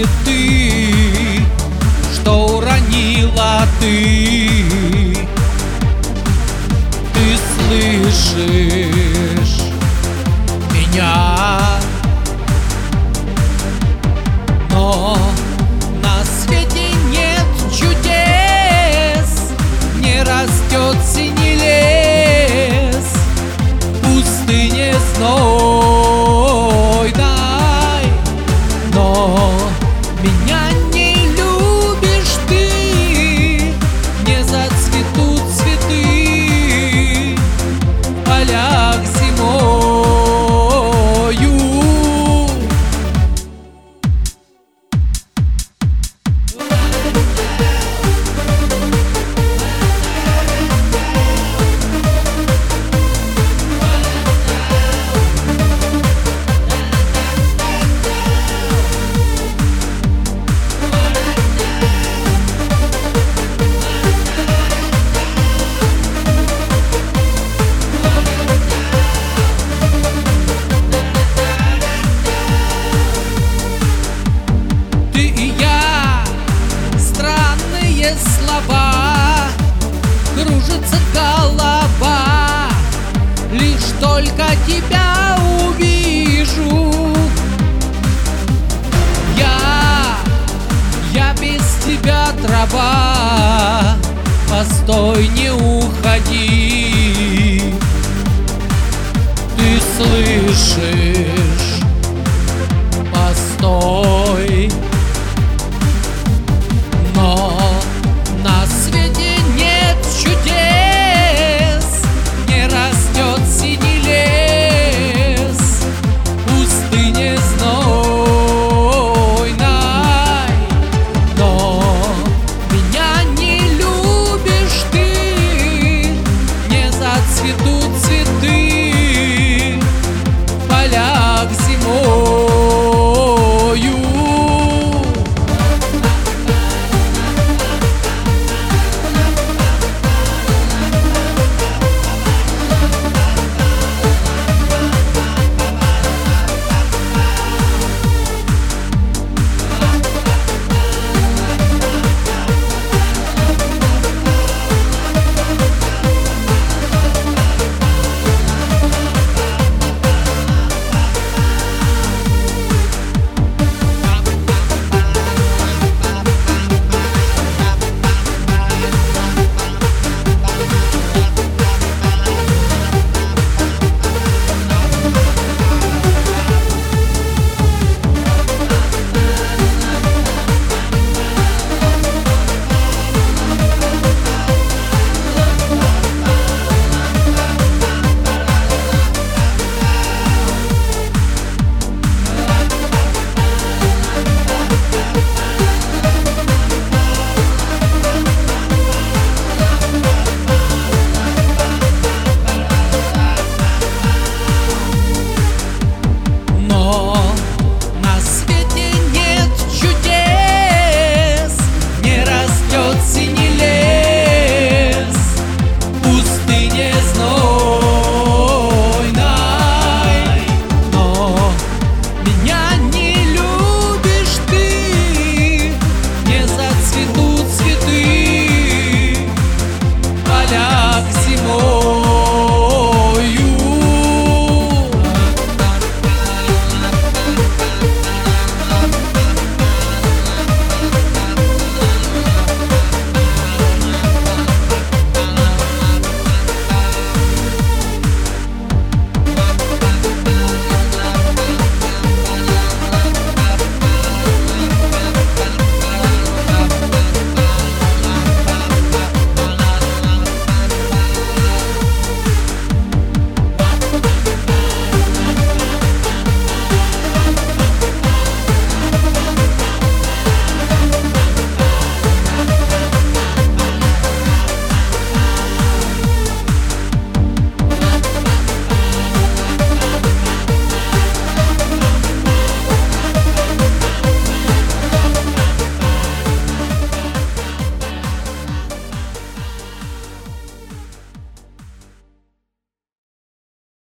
цветы, что уронила ты. Ты слышишь меня? Но на свете нет чудес, не растет синий лес, в пустыне знойной. Но меня не любишь ты, не зацветут цветы в полях зимою. Слова, кружится голова, лишь только тебя увижу. Я без тебя трава, постой, не уходи. Ты слышишь? Постой. Но на свете нет чудес, не растет синий лес, в пустыне знойной. Но меня не любишь ты, не зацветут цветы в полях зимою. Цветут цветы в полях